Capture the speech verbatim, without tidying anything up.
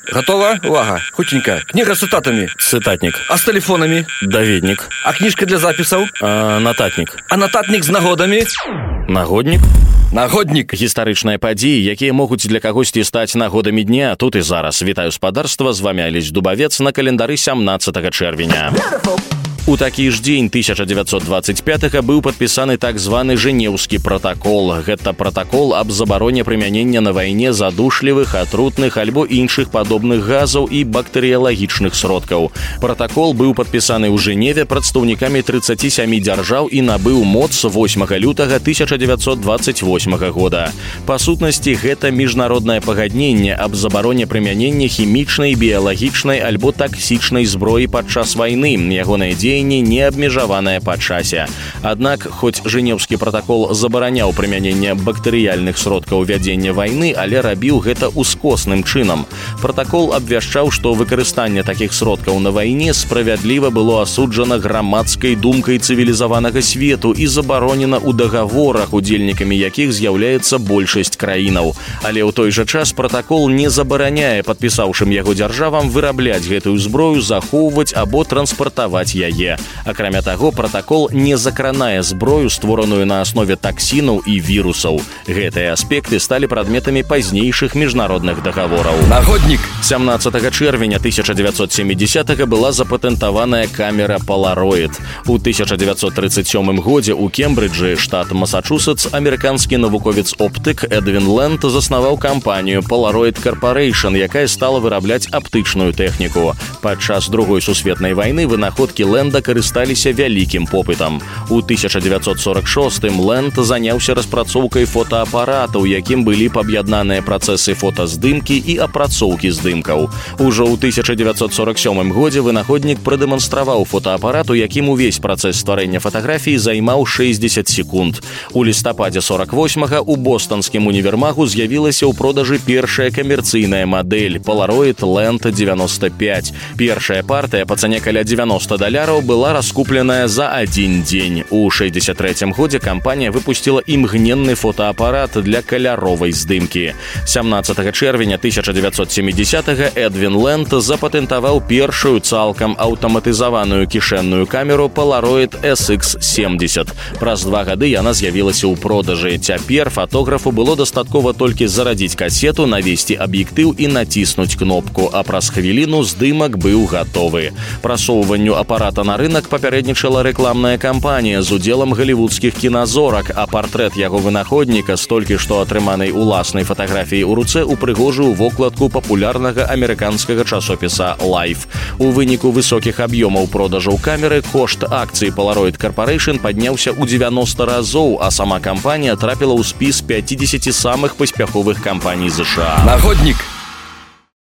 Готова? Увага, хутенька. Книга с цитатами. Цытатнік. А с телефонами? Даведнік. А книжка для записаў? А, нататнік. А нататнік з нагодамі? Нагоднік. Нагоднік. Гістарычныя падзеі, якія могуць для кагосьці стаць нагодамі дня, тут і зараз. Вітаю спадарства, з вами Алесь Дубавец на календары сямнаццатага чэрвеня. У такі ж дзень тысяча дзевяцьсот дваццаць пятага быў падпісаны так званы Жэнеўскі пратакол. Гэта пратакол аб забароне прымянення на вайне задушлівых, атрутных альбо іншых падобных газаў і бактэрыялагічных сродкаў. Пратакол быў падпісаны ў Жэневе прадстаўнікамі трыццаці сямі дзяржаў і набыў моц восьмага лютага тысяча дзевяцьсот дваццаць восьмага года. Па сутнасці, гэта міжнароднае пагадненне аб забароне прымянення хімічнай, біялагічнай альбо таксічнай зброі падчас вайны. Ягонае дзеянне не абмежаванае па часе. Аднак, хоць Жэнеўскі пратакол забараняў прымяненне бактэрыяльных сродкаў вядзення вайны, але рабіў гэта ускосным чынам. Пратакол абвяшчаў, што выкарыстанне такіх сродкаў на вайне справядліва было асуджана грамадскай думкай цывілізаванага свету і забаронена ў дагаворах, удзельнікамі якіх з'яўляецца большасць краінаў. Але ў той жа час пратакол не забараняе падпісаўшым яго дзяржавам вырабляць гэтую зброю, захоўваць або транспартаваць яе. Акрамя таго, пратакол не закранае зброю, створаную на аснове таксінаў і вірусаў. Гэтыя аспекты сталі прадметамі пазнейшых міжнародных дагавораў. Нагоднік. сямнаццатага чэрвеня тысяча дзевяцьсот сямідзясятага была запатэнтаваная камера Polaroid. У тысяча дзевяцьсот трыццаць сёмым годзе ў Кембриджы, штат Масачусетс, амерыканскі навуковец-оптык Эдвін Ленд заснаваў кампанію Polaroid Corporation, якая стала вырабляць аптычную тэхніку. Падчас Другой сусветнай вайны вынаходкі Ленда карысталіся вялікім попытам. У тысяча дзевяцьсот сорак шостым Ленд заняўся распрацоўкай фотоапарата, у якім былі б аб'яднаныя працэсы фотаздымкі і апрацоўкі здымкаў. Ужо ў тысяча дзевяцьсот сорак сёмым годзе вынаходнік прадэманстраваў фотоапарат, у якім увесь працэс стварэння фатаграфіі займаў шэсцьдзесят секунд. У лістападзе сорак восьмага ў бостанскім універмагу з'явілася ў продажы першая камерцыйная мадэль Polaroid Land девяносто пять. Першая партыя па цане каля дзевяноста даляраў была раскупленая за адзін дзень. У шэсцьдзесят трэцім годзе кампанія выпусціла імгненны фотоапарат для каляровай здымкі. сямнаццатага чэрвеня тысяча дзевяцьсот сямідзясятага Эдвін Ленд запатэнтаваў першую цалкам аўтаматызаваную кішэнную камеру Polaroid эс ікс семьдесят. Праз два гады яна з'явілася ў продажы. Цяпер фотографу было дастаткова толькі зарадзіць касету, навесці аб'ектыў і націснуць кнопку, а праз хвіліну здымак быў гатовы. Прасоўванню апарата на рынак папярэднічала рэкламная кампанія з удзелам галівудскіх кіназорак, а партрэт яго вынаходніка з толькі што атрыманай уласнай фатаграфіяй у руцэ упрыгожыў вокладку папулярнага амерыканскага часопіса Life. У выніку высокіх аб'ёмаў продажаў камеры кошт акцыі Polaroid Corporation падняўся ў дзевяноста разоў, а сама кампанія трапіла ў спіс пяцідзесяці самых паспяховых кампаній ЗША. Нагоднік.